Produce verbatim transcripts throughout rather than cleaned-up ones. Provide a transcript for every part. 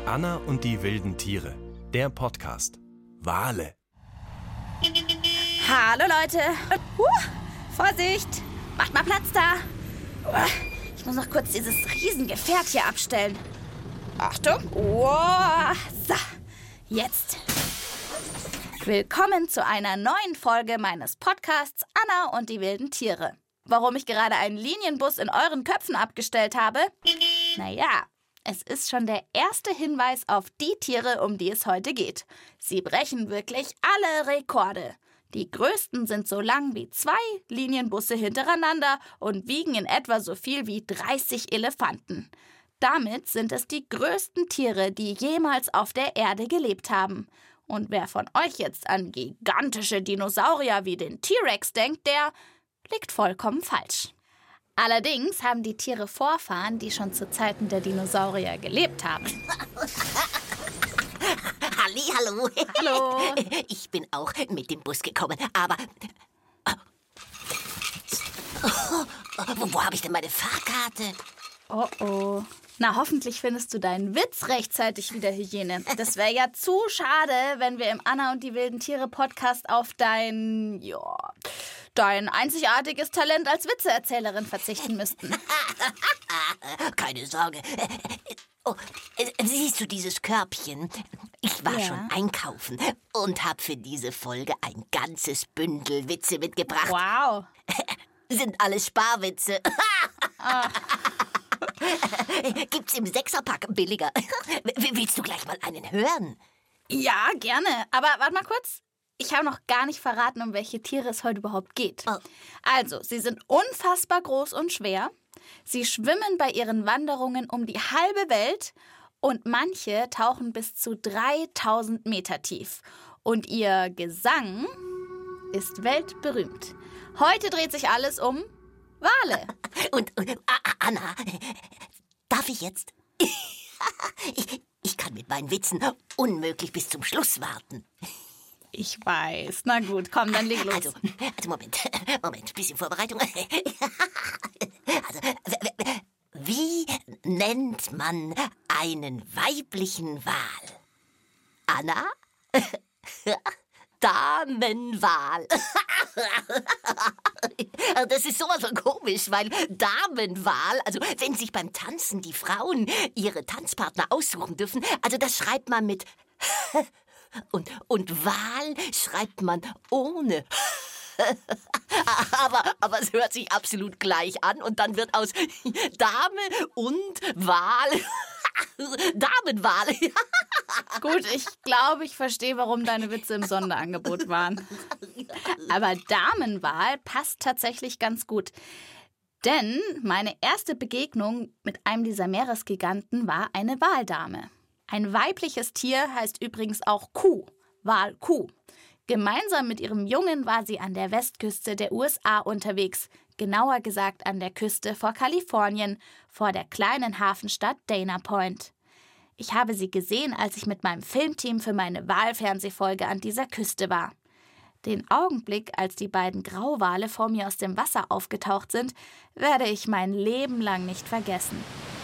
Anna und die wilden Tiere. Der Podcast. Wale. Hallo Leute. Uh, Vorsicht. Macht mal Platz da. Uh, ich muss noch kurz dieses Riesengefährt hier abstellen. Achtung. Oh, so, jetzt. Willkommen zu einer neuen Folge meines Podcasts Anna und die wilden Tiere. Warum ich gerade einen Linienbus in euren Köpfen abgestellt habe? Naja, es ist schon der erste Hinweis auf die Tiere, um die es heute geht. Sie brechen wirklich alle Rekorde. Die größten sind so lang wie zwei Linienbusse hintereinander und wiegen in etwa so viel wie dreißig Elefanten. Damit sind es die größten Tiere, die jemals auf der Erde gelebt haben. Und wer von euch jetzt an gigantische Dinosaurier wie den T-Rex denkt, der liegt vollkommen falsch. Allerdings haben die Tiere Vorfahren, die schon zu Zeiten der Dinosaurier gelebt haben. Hallihallo. Hallo. Ich bin auch mit dem Bus gekommen, aber... Oh, wo wo habe ich denn meine Fahrkarte? Oh oh. Na, hoffentlich findest du deinen Witz rechtzeitig wieder, Hyäne. Das wäre ja zu schade, wenn wir im Anna und die wilden Tiere Podcast auf dein, ja, dein einzigartiges Talent als Witzeerzählerin verzichten müssten. Keine Sorge. Oh, siehst du dieses Körbchen? Ich war Ja. schon einkaufen und habe für diese Folge ein ganzes Bündel Witze mitgebracht. Wow. Sind alles Sparwitze. Ach. Gibt's im Sechserpack billiger. W- Willst du gleich mal einen hören? Ja, gerne. Aber warte mal kurz. Ich habe noch gar nicht verraten, um welche Tiere es heute überhaupt geht. Oh. Also, sie sind unfassbar groß und schwer. Sie schwimmen bei ihren Wanderungen um die halbe Welt und manche tauchen bis zu dreitausend Meter tief. Und ihr Gesang ist weltberühmt. Heute dreht sich alles um Wale. Und, und A- A- Anna, darf ich jetzt? ich, ich kann mit meinen Witzen unmöglich bis zum Schluss warten. Ich weiß. Na gut, komm, dann leg los. Also, also Moment, Moment, bisschen Vorbereitung. Also, w- w- wie nennt man einen weiblichen Wal? Anna? Damenwal. Das ist sowas von komisch, weil Damenwal, also wenn sich beim Tanzen die Frauen ihre Tanzpartner aussuchen dürfen, also das schreibt man mit und, und Wal schreibt man ohne. aber, aber es hört sich absolut gleich an und dann wird aus Dame und Wal Damenwal. Gut, ich glaube, ich verstehe, warum deine Witze im Sonderangebot waren. Aber Damenwal passt tatsächlich ganz gut. Denn meine erste Begegnung mit einem dieser Meeresgiganten war eine Waldame. Ein weibliches Tier heißt übrigens auch Kuh, Walkuh. Gemeinsam mit ihrem Jungen war sie an der Westküste der U S A unterwegs, genauer gesagt an der Küste vor Kalifornien, vor der kleinen Hafenstadt Dana Point. Ich habe sie gesehen, als ich mit meinem Filmteam für meine Walfernsehfolge an dieser Küste war. Den Augenblick, als die beiden Grauwale vor mir aus dem Wasser aufgetaucht sind, werde ich mein Leben lang nicht vergessen.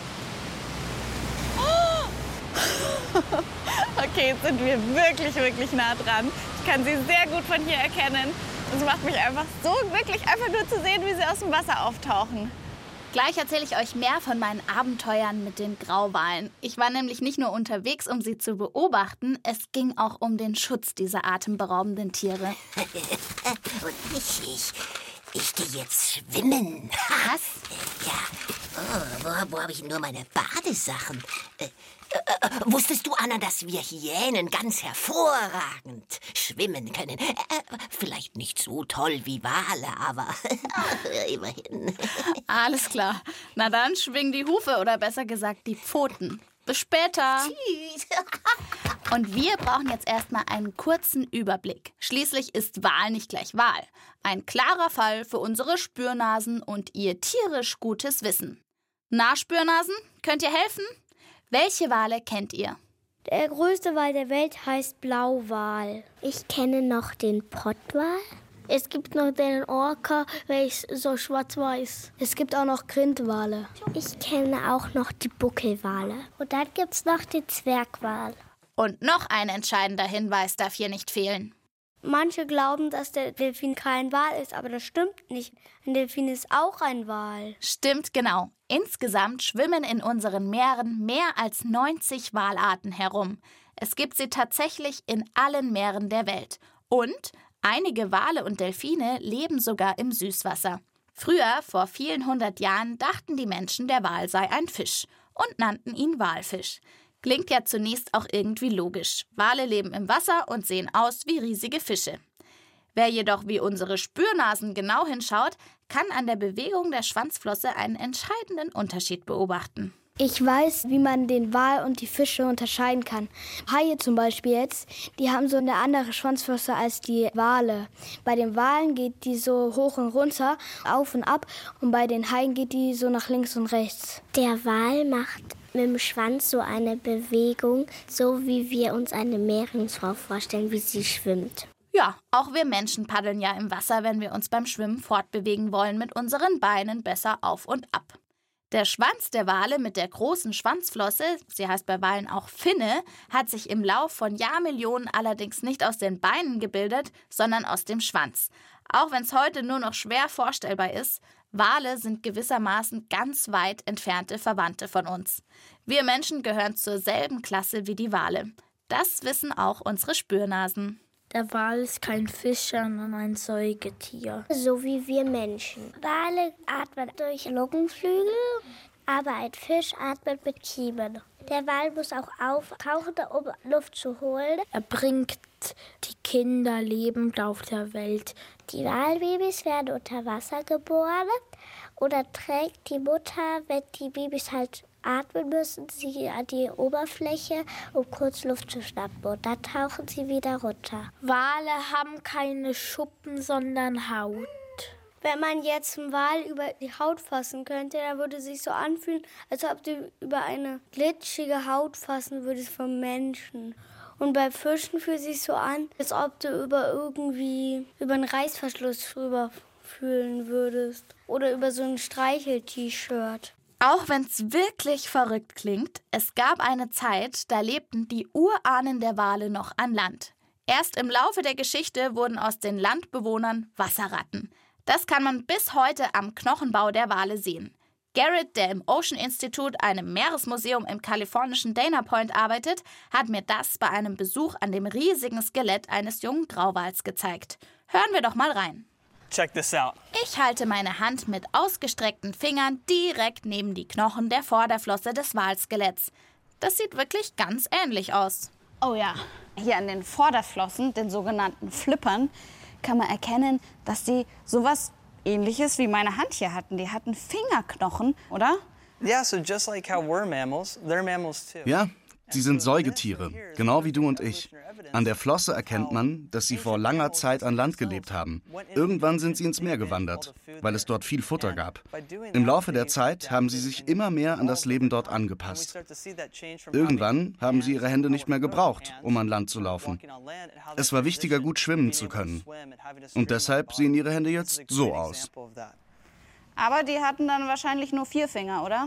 Okay, jetzt sind wir wirklich, wirklich nah dran. Ich kann sie sehr gut von hier erkennen. Es macht mich einfach so glücklich, einfach nur zu sehen, wie sie aus dem Wasser auftauchen. Gleich erzähle ich euch mehr von meinen Abenteuern mit den Grauwalen. Ich war nämlich nicht nur unterwegs, um sie zu beobachten, es ging auch um den Schutz dieser atemberaubenden Tiere. Und ich, ich, ich gehe jetzt schwimmen. Was? Ja, oh, wo, wo habe ich nur meine Badesachen? Äh, äh, wusstest du, Anna, dass wir Hyänen ganz hervorragend schwimmen können? Äh, vielleicht nicht so toll wie Wale, aber immerhin. Alles klar. Na dann schwing die Hufe oder besser gesagt die Pfoten. Bis später. Tschüss. Und wir brauchen jetzt erstmal einen kurzen Überblick. Schließlich ist Wal nicht gleich Wal. Ein klarer Fall für unsere Spürnasen und ihr tierisch gutes Wissen. Na, Spürnasen, könnt ihr helfen? Welche Wale kennt ihr? Der größte Wal der Welt heißt Blauwal. Ich kenne noch den Pottwal. Es gibt noch den Orca, der ist so schwarz-weiß. Es gibt auch noch Grindwale. Ich kenne auch noch die Buckelwale. Und dann gibt es noch den Zwergwal. Und noch ein entscheidender Hinweis darf hier nicht fehlen. Manche glauben, dass der Delfin kein Wal ist, aber das stimmt nicht. Ein Delfin ist auch ein Wal. Stimmt genau. Insgesamt schwimmen in unseren Meeren mehr als neunzig Walarten herum. Es gibt sie tatsächlich in allen Meeren der Welt. Und einige Wale und Delfine leben sogar im Süßwasser. Früher, vor vielen hundert Jahren, dachten die Menschen, der Wal sei ein Fisch und nannten ihn Walfisch. Klingt ja zunächst auch irgendwie logisch. Wale leben im Wasser und sehen aus wie riesige Fische. Wer jedoch wie unsere Spürnasen genau hinschaut, kann an der Bewegung der Schwanzflosse einen entscheidenden Unterschied beobachten. Ich weiß, wie man den Wal und die Fische unterscheiden kann. Haie zum Beispiel jetzt, die haben so eine andere Schwanzflosse als die Wale. Bei den Walen geht die so hoch und runter, auf und ab, und bei den Haien geht die so nach links und rechts. Der Wal macht mit dem Schwanz so eine Bewegung, so wie wir uns eine Meerjungfrau vorstellen, wie sie schwimmt. Ja, auch wir Menschen paddeln ja im Wasser, wenn wir uns beim Schwimmen fortbewegen wollen, mit unseren Beinen besser auf und ab. Der Schwanz der Wale mit der großen Schwanzflosse, sie heißt bei Walen auch Finne, hat sich im Lauf von Jahrmillionen allerdings nicht aus den Beinen gebildet, sondern aus dem Schwanz. Auch wenn es heute nur noch schwer vorstellbar ist, Wale sind gewissermaßen ganz weit entfernte Verwandte von uns. Wir Menschen gehören zur selben Klasse wie die Wale. Das wissen auch unsere Spürnasen. Der Wal ist kein Fisch, sondern ein Säugetier. So wie wir Menschen. Wale atmen durch Lungenflügel, aber ein Fisch atmet mit Kiemen. Der Wal muss auch auftauchen, um Luft zu holen. Er bringt die Kinder lebend auf der Welt. Die Walbabys werden unter Wasser geboren oder trägt die Mutter, wenn die Babys halt atmen müssen, sie an die Oberfläche, um kurz Luft zu schnappen. Und dann tauchen sie wieder runter. Wale haben keine Schuppen, sondern Haut. Wenn man jetzt einen Wal über die Haut fassen könnte, dann würde es sich so anfühlen, als ob du über eine glitschige Haut fassen würdest vom Menschen. Und bei Fischen fühlt es sich so an, als ob du über irgendwie über einen Reißverschluss drüber fühlen würdest. Oder über so ein Streichel-T-Shirt. Auch wenn es wirklich verrückt klingt, es gab eine Zeit, da lebten die Urahnen der Wale noch an Land. Erst im Laufe der Geschichte wurden aus den Landbewohnern Wasserratten. Das kann man bis heute am Knochenbau der Wale sehen. Garrett, der im Ocean Institute, einem Meeresmuseum im kalifornischen Dana Point arbeitet, hat mir das bei einem Besuch an dem riesigen Skelett eines jungen Grauwals gezeigt. Hören wir doch mal rein. Check this out. Ich halte meine Hand mit ausgestreckten Fingern direkt neben die Knochen der Vorderflosse des Walskeletts. Das sieht wirklich ganz ähnlich aus. Oh ja, hier an den Vorderflossen, den sogenannten Flippern, kann man erkennen, dass die sowas Ähnliches wie meine Hand hier hatten. Die hatten Fingerknochen, oder? Yeah, so just like how we're mammals, they're mammals too. Ja, sie sind Säugetiere, genau wie du und ich. An der Flosse erkennt man, dass sie vor langer Zeit an Land gelebt haben. Irgendwann sind sie ins Meer gewandert, weil es dort viel Futter gab. Im Laufe der Zeit haben sie sich immer mehr an das Leben dort angepasst. Irgendwann haben sie ihre Hände nicht mehr gebraucht, um an Land zu laufen. Es war wichtiger, gut schwimmen zu können. Und deshalb sehen ihre Hände jetzt so aus. Aber die hatten dann wahrscheinlich nur vier Finger, oder?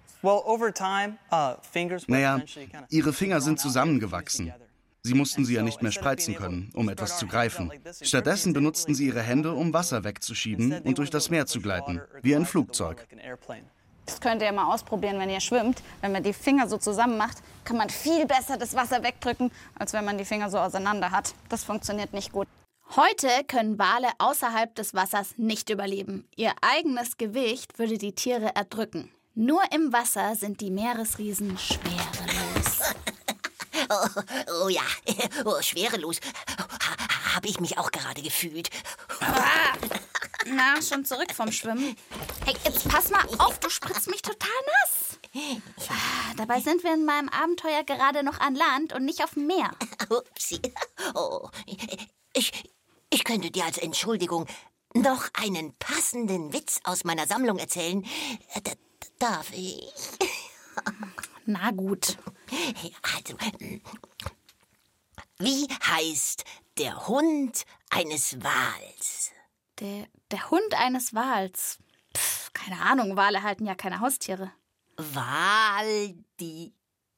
Naja, ihre Finger sind zusammengewachsen. Sie mussten sie ja nicht mehr spreizen können, um etwas zu greifen. Stattdessen benutzten sie ihre Hände, um Wasser wegzuschieben und durch das Meer zu gleiten, wie ein Flugzeug. Das könnt ihr mal ausprobieren, wenn ihr schwimmt. Wenn man die Finger so zusammen macht, kann man viel besser das Wasser wegdrücken, als wenn man die Finger so auseinander hat. Das funktioniert nicht gut. Heute können Wale außerhalb des Wassers nicht überleben. Ihr eigenes Gewicht würde die Tiere erdrücken. Nur im Wasser sind die Meeresriesen schwerelos. Oh, oh ja, oh, schwerelos. Ha, habe ich mich auch gerade gefühlt. Ah, na, schon zurück vom Schwimmen. Hey, jetzt pass mal auf, du spritzt mich total nass. Ah, dabei sind wir in meinem Abenteuer gerade noch an Land und nicht auf dem Meer. Upsi. Oh, ich, ich könnte dir als Entschuldigung noch einen passenden Witz aus meiner Sammlung erzählen. D- darf ich? Na gut. Also, wie heißt der Hund eines Wals? Der, der Hund eines Wals. Pff, keine Ahnung, Wale halten ja keine Haustiere. Waldi.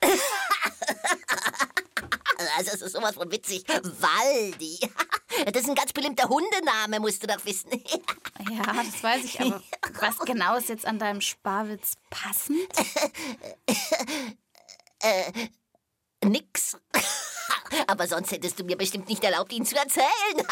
Also, das ist sowas von witzig. Waldi. Das ist ein ganz beliebter Hundename, musst du doch wissen. Ja, das weiß ich, aber was genau ist jetzt an deinem Sparwitz passend? äh, nix. Aber sonst hättest du mir bestimmt nicht erlaubt, ihn zu erzählen.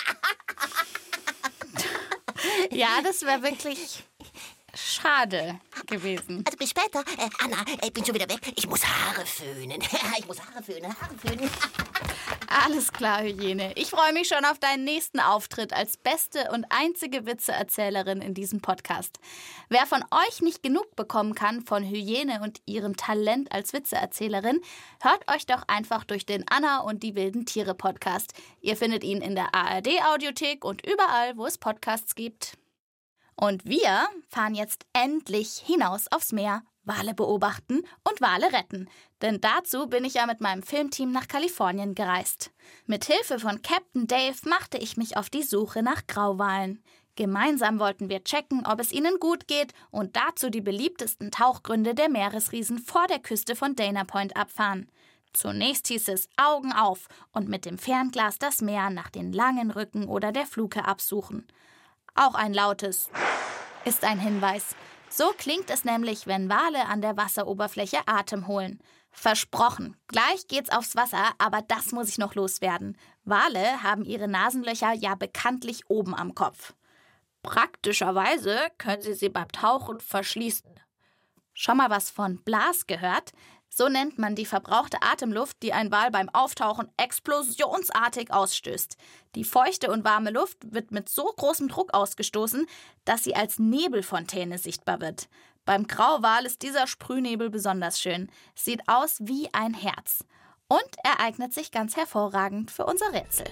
Ja, das wäre wirklich schade gewesen. Also bis später. Äh, Anna, ich bin schon wieder weg. Ich muss Haare föhnen. Ich muss Haare föhnen, Haare föhnen. Alles klar, Hyäne. Ich freue mich schon auf deinen nächsten Auftritt als beste und einzige Witzeerzählerin in diesem Podcast. Wer von euch nicht genug bekommen kann von Hyäne und ihrem Talent als Witzeerzählerin, hört euch doch einfach durch den Anna und die wilden Tiere Podcast. Ihr findet ihn in der A R D-Audiothek und überall, wo es Podcasts gibt. Und wir fahren jetzt endlich hinaus aufs Meer, Wale beobachten und Wale retten. Denn dazu bin ich ja mit meinem Filmteam nach Kalifornien gereist. Mit Hilfe von Captain Dave machte ich mich auf die Suche nach Grauwalen. Gemeinsam wollten wir checken, ob es ihnen gut geht und dazu die beliebtesten Tauchgründe der Meeresriesen vor der Küste von Dana Point abfahren. Zunächst hieß es Augen auf und mit dem Fernglas das Meer nach den langen Rücken oder der Fluke absuchen. Auch ein lautes ist ein Hinweis. So klingt es nämlich, wenn Wale an der Wasseroberfläche Atem holen. Versprochen, gleich geht's aufs Wasser, aber das muss ich noch loswerden. Wale haben ihre Nasenlöcher ja bekanntlich oben am Kopf. Praktischerweise können sie sie beim Tauchen verschließen. Schon mal was von Blas gehört? So nennt man die verbrauchte Atemluft, die ein Wal beim Auftauchen explosionsartig ausstößt. Die feuchte und warme Luft wird mit so großem Druck ausgestoßen, dass sie als Nebelfontäne sichtbar wird. Beim Grauwal ist dieser Sprühnebel besonders schön. Sieht aus wie ein Herz. Und er eignet sich ganz hervorragend für unser Rätsel.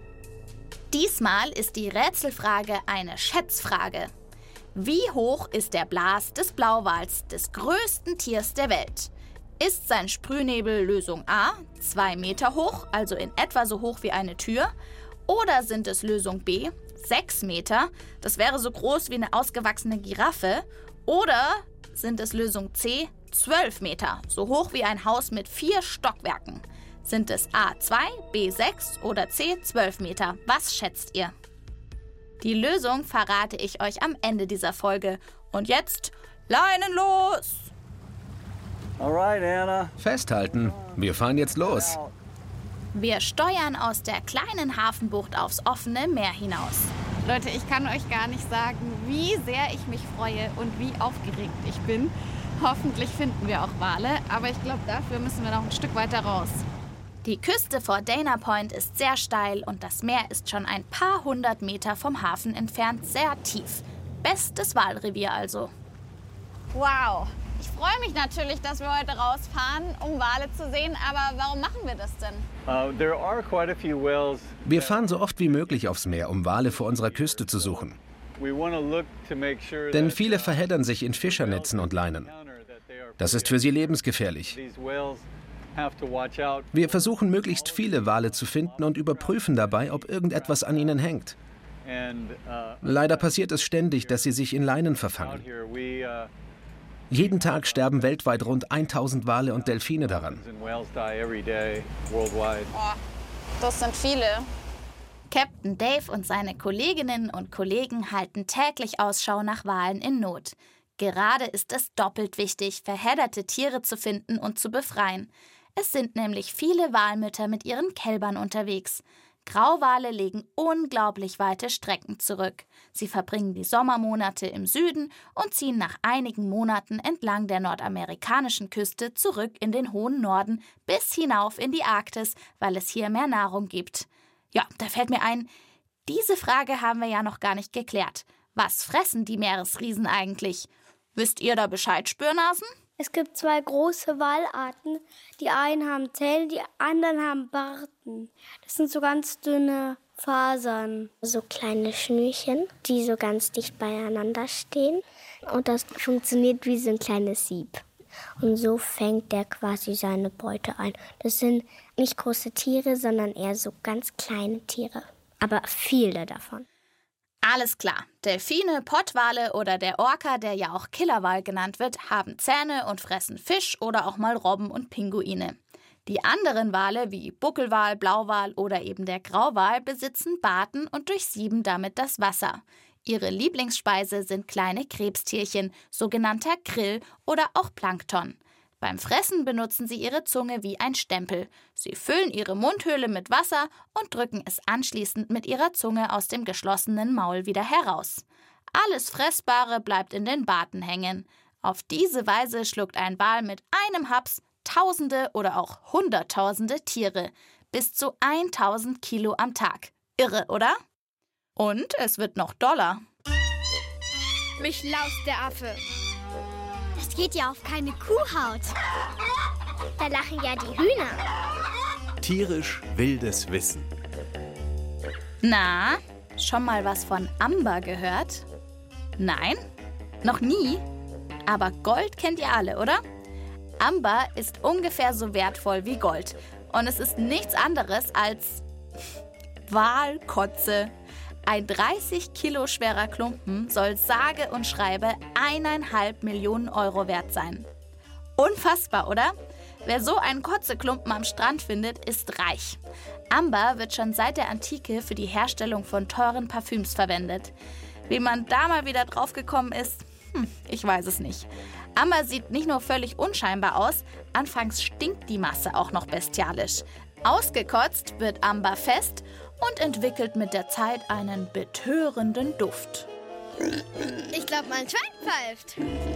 Diesmal ist die Rätselfrage eine Schätzfrage. Wie hoch ist der Blas des Blauwals, des größten Tiers der Welt? Ist sein Sprühnebel Lösung A, zwei Meter hoch, also in etwa so hoch wie eine Tür? Oder sind es Lösung B, sechs Meter, das wäre so groß wie eine ausgewachsene Giraffe? Oder sind es Lösung C, zwölf Meter, so hoch wie ein Haus mit vier Stockwerken? Sind es A zwei, B sechs oder C zwölf Meter? Was schätzt ihr? Die Lösung verrate ich euch am Ende dieser Folge. Und jetzt, Leinen los! Alright, Anna. Festhalten, wir fahren jetzt los. Wir steuern aus der kleinen Hafenbucht aufs offene Meer hinaus. Leute, ich kann euch gar nicht sagen, wie sehr ich mich freue und wie aufgeregt ich bin. Hoffentlich finden wir auch Wale, aber ich glaube, dafür müssen wir noch ein Stück weiter raus. Die Küste vor Dana Point ist sehr steil und das Meer ist schon ein paar hundert Meter vom Hafen entfernt sehr tief. Bestes Walrevier also. Wow! Ich freue mich natürlich, dass wir heute rausfahren, um Wale zu sehen, aber warum machen wir das denn? Uh, there are quite a few whales. Wir fahren so oft wie möglich aufs Meer, um Wale vor unserer Küste zu suchen. We want to look to make sure Denn that, viele verheddern sich in Fischernetzen und Leinen. Das ist für sie lebensgefährlich. these whales have to watch out. Wir versuchen, möglichst viele Wale zu finden und überprüfen dabei, ob irgendetwas an ihnen hängt. And uh, Leider passiert es ständig, dass sie sich in Leinen out verfangen. here we uh, Jeden Tag sterben weltweit rund tausend Wale und Delfine daran. and whales die every day worldwide. Oh, das sind viele. Captain Dave und seine Kolleginnen und Kollegen halten täglich Ausschau nach Walen in Not. Gerade ist es doppelt wichtig, verhedderte Tiere zu finden und zu befreien. Es sind nämlich viele Walmütter mit ihren Kälbern unterwegs. Grauwale legen unglaublich weite Strecken zurück. Sie verbringen die Sommermonate im Süden und ziehen nach einigen Monaten entlang der nordamerikanischen Küste zurück in den hohen Norden bis hinauf in die Arktis, weil es hier mehr Nahrung gibt. Ja, da fällt mir ein, diese Frage haben wir ja noch gar nicht geklärt. Was fressen die Meeresriesen eigentlich? Wisst ihr da Bescheid, Spürnasen? Es gibt zwei große Walarten. Die einen haben Zähne, die anderen haben Barten. Das sind so ganz dünne Fasern. So kleine Schnürchen, die so ganz dicht beieinander stehen. Und das funktioniert wie so ein kleines Sieb. Und so fängt der quasi seine Beute ein. Das sind nicht große Tiere, sondern eher so ganz kleine Tiere. Aber viele davon. Alles klar. Delfine, Pottwale oder der Orca, der ja auch Killerwal genannt wird, haben Zähne und fressen Fisch oder auch mal Robben und Pinguine. Die anderen Wale wie Buckelwal, Blauwal oder eben der Grauwal besitzen Barten und durchsieben damit das Wasser. Ihre Lieblingsspeise sind kleine Krebstierchen, sogenannter Krill oder auch Plankton. Beim Fressen benutzen sie ihre Zunge wie ein Stempel. Sie füllen ihre Mundhöhle mit Wasser und drücken es anschließend mit ihrer Zunge aus dem geschlossenen Maul wieder heraus. Alles Fressbare bleibt in den Barten hängen. Auf diese Weise schluckt ein Wal mit einem Haps Tausende oder auch Hunderttausende Tiere. Bis zu tausend Kilo am Tag. Irre, oder? Und es wird noch doller. Mich laust der Affe. Das geht ja auf keine Kuhhaut. Da lachen ja die Hühner. Tierisch wildes Wissen. Na, schon mal was von Amber gehört? Nein? Noch nie? Aber Gold kennt ihr alle, oder? Amber ist ungefähr so wertvoll wie Gold. Und es ist nichts anderes als Walkotze. Ein dreißig Kilo schwerer Klumpen soll sage und schreibe eineinhalb Millionen Euro wert sein. Unfassbar, oder? Wer so einen Kotzeklumpen am Strand findet, ist reich. Amber wird schon seit der Antike für die Herstellung von teuren Parfüms verwendet. Wie man da mal wieder drauf gekommen ist, hm, ich weiß es nicht. Amber sieht nicht nur völlig unscheinbar aus, anfangs stinkt die Masse auch noch bestialisch. Ausgekotzt wird Amber fest und entwickelt mit der Zeit einen betörenden Duft. Ich glaube, mein Schwein pfeift.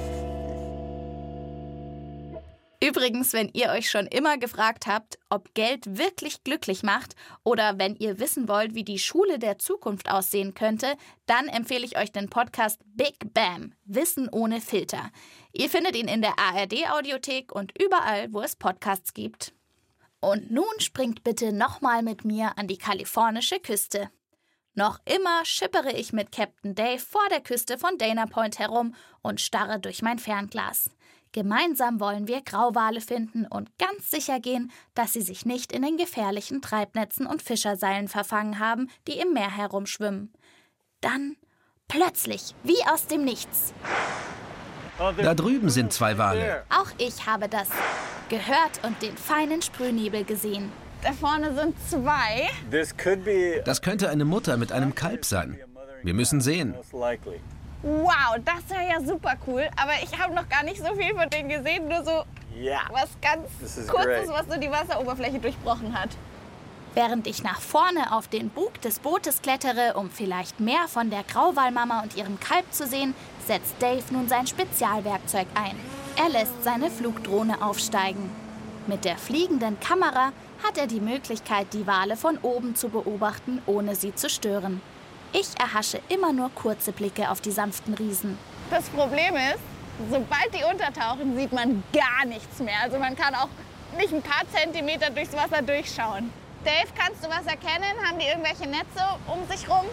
Übrigens, wenn ihr euch schon immer gefragt habt, ob Geld wirklich glücklich macht oder wenn ihr wissen wollt, wie die Schule der Zukunft aussehen könnte, dann empfehle ich euch den Podcast Big Bam, Wissen ohne Filter. Ihr findet ihn in der A R D-Audiothek und überall, wo es Podcasts gibt. Und nun springt bitte nochmal mit mir an die kalifornische Küste. Noch immer schippere ich mit Captain Dave vor der Küste von Dana Point herum und starre durch mein Fernglas. Gemeinsam wollen wir Grauwale finden und ganz sicher gehen, dass sie sich nicht in den gefährlichen Treibnetzen und Fischerseilen verfangen haben, die im Meer herumschwimmen. Dann plötzlich, wie aus dem Nichts. Da drüben sind zwei Wale. Auch ich habe das gehört und den feinen Sprühnebel gesehen. Da vorne sind zwei. Das könnte eine Mutter mit einem Kalb sein. Wir müssen sehen. Wow, das wäre ja super cool. Aber ich habe noch gar nicht so viel von denen gesehen. Nur so was ganz Kurzes, was so die Wasseroberfläche durchbrochen hat. Während ich nach vorne auf den Bug des Bootes klettere, um vielleicht mehr von der Grauwalmama und ihrem Kalb zu sehen, setzt Dave nun sein Spezialwerkzeug ein. Er lässt seine Flugdrohne aufsteigen. Mit der fliegenden Kamera hat er die Möglichkeit, die Wale von oben zu beobachten, ohne sie zu stören. Ich erhasche immer nur kurze Blicke auf die sanften Riesen. Das Problem ist, sobald die untertauchen, sieht man gar nichts mehr. Also man kann auch nicht ein paar Zentimeter durchs Wasser durchschauen. Dave, kannst du was erkennen? Haben die irgendwelche Netze um sich rum?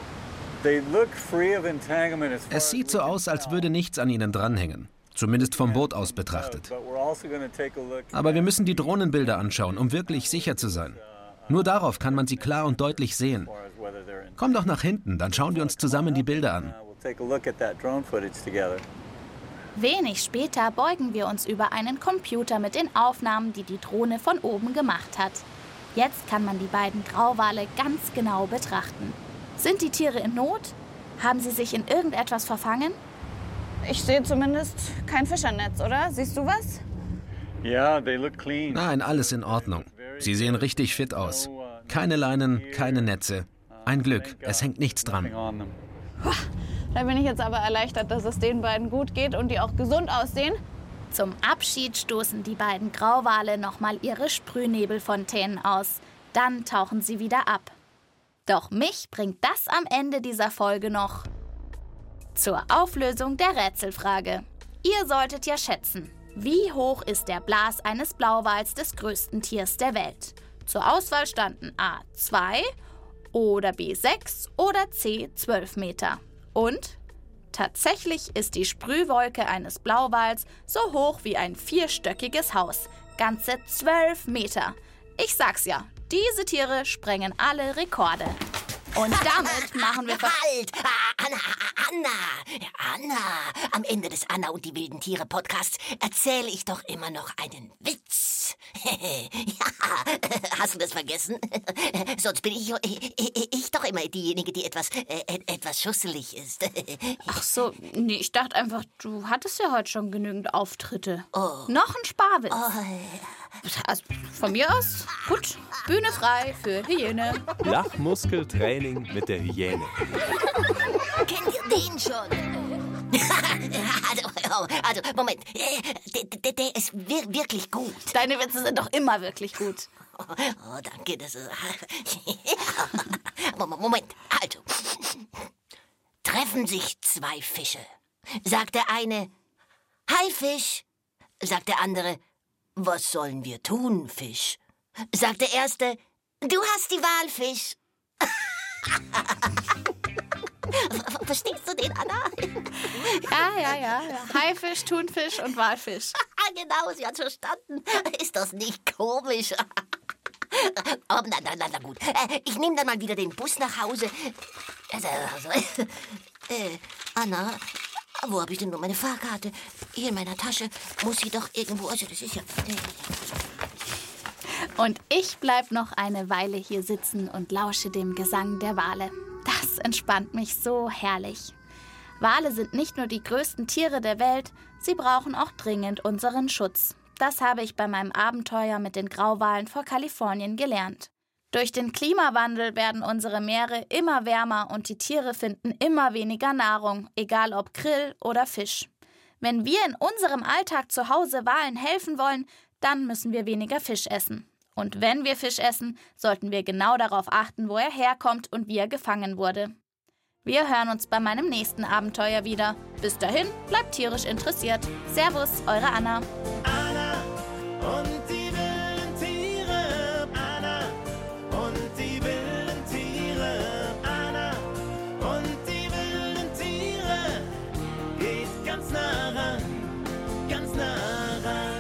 Es sieht so aus, als würde nichts an ihnen dranhängen. Zumindest vom Boot aus betrachtet. Aber wir müssen die Drohnenbilder anschauen, um wirklich sicher zu sein. Nur darauf kann man sie klar und deutlich sehen. Komm doch nach hinten, dann schauen wir uns zusammen die Bilder an. Wenig später beugen wir uns über einen Computer mit den Aufnahmen, die die Drohne von oben gemacht hat. Jetzt kann man die beiden Grauwale ganz genau betrachten. Sind die Tiere in Not? Haben sie sich in irgendetwas verfangen? Ich sehe zumindest kein Fischernetz, oder? Siehst du was? Nein, alles in Ordnung. Sie sehen richtig fit aus. Keine Leinen, keine Netze. Ein Glück, es hängt nichts dran. Da bin ich jetzt aber erleichtert, dass es den beiden gut geht und die auch gesund aussehen. Zum Abschied stoßen die beiden Grauwale nochmal ihre Sprühnebelfontänen aus. Dann tauchen sie wieder ab. Doch mich bringt das am Ende dieser Folge noch zur Auflösung der Rätselfrage. Ihr solltet ja schätzen, wie hoch ist der Blas eines Blauwals, des größten Tiers der Welt? Zur Auswahl standen A zwei oder B sechs oder C zwölf Meter. Und tatsächlich ist die Sprühwolke eines Blauwals so hoch wie ein vierstöckiges Haus. Ganze zwölf Meter. Ich sag's ja, diese Tiere sprengen alle Rekorde. Und damit machen wir... Halt! Anna, Anna, Anna. Am Ende des Anna und die wilden Tiere Podcasts erzähle ich doch immer noch einen Witz. Ja, hast du das vergessen? Sonst bin ich, ich, ich doch immer diejenige, die etwas, äh, etwas schusselig ist. Ach so, nee, ich dachte einfach, du hattest ja heute schon genügend Auftritte. Oh. Noch ein Sparwitz. Oh. Also, von mir aus, gut, Bühne frei für Hyäne. Lachmuskeltraining mit der Hyäne. Kennt ihr den schon? also, also, Moment. Der, der, der ist wir, wirklich gut. Deine Witze sind doch immer wirklich gut. Oh, danke. Das ist... Moment, also. Treffen sich zwei Fische. Sagt der eine, Hi, Fisch. Sagt der andere, was sollen wir tun, Fisch? Sagt der erste, du hast die Wahl, Fisch. Verstehst du den, Anna? Ja, ja, ja. Haifisch, Thunfisch und Walfisch. Genau, sie hat verstanden. Ist das nicht komisch? Oh, na, na, na, na gut. Ich nehme dann mal wieder den Bus nach Hause. Also, also, äh, Anna, wo habe ich denn nur meine Fahrkarte? Hier in meiner Tasche muss sie doch irgendwo... Also, das ist ja... Und ich bleib noch eine Weile hier sitzen und lausche dem Gesang der Wale. Das entspannt mich so herrlich. Wale sind nicht nur die größten Tiere der Welt, sie brauchen auch dringend unseren Schutz. Das habe ich bei meinem Abenteuer mit den Grauwalen vor Kalifornien gelernt. Durch den Klimawandel werden unsere Meere immer wärmer und die Tiere finden immer weniger Nahrung, egal ob Krill oder Fisch. Wenn wir in unserem Alltag zu Hause Walen helfen wollen, dann müssen wir weniger Fisch essen. Und wenn wir Fisch essen, sollten wir genau darauf achten, wo er herkommt und wie er gefangen wurde. Wir hören uns bei meinem nächsten Abenteuer wieder. Bis dahin, bleibt tierisch interessiert. Servus, eure Anna. Anna und die wilden Tiere. Anna und die wilden Tiere. Anna und die wilden Tiere. Geht ganz nah ran, ganz nah ran.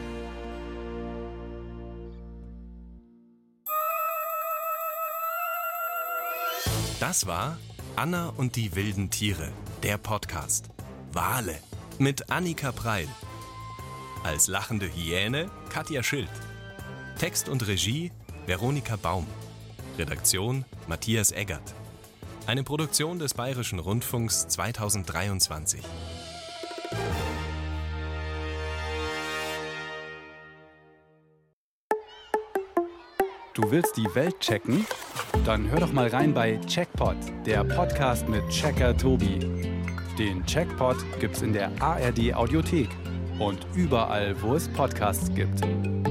Das war Anna und die wilden Tiere, der Podcast. Wale mit Annika Preil. Als lachende Hyäne Katja Schild. Text und Regie Veronika Baum. Redaktion Matthias Eggert. Eine Produktion des Bayerischen Rundfunks zweitausenddreiundzwanzig. Du willst die Welt checken? Dann hör doch mal rein bei Checkpot, der Podcast mit Checker Tobi. Den Checkpot gibt's in der A R D Audiothek und überall, wo es Podcasts gibt.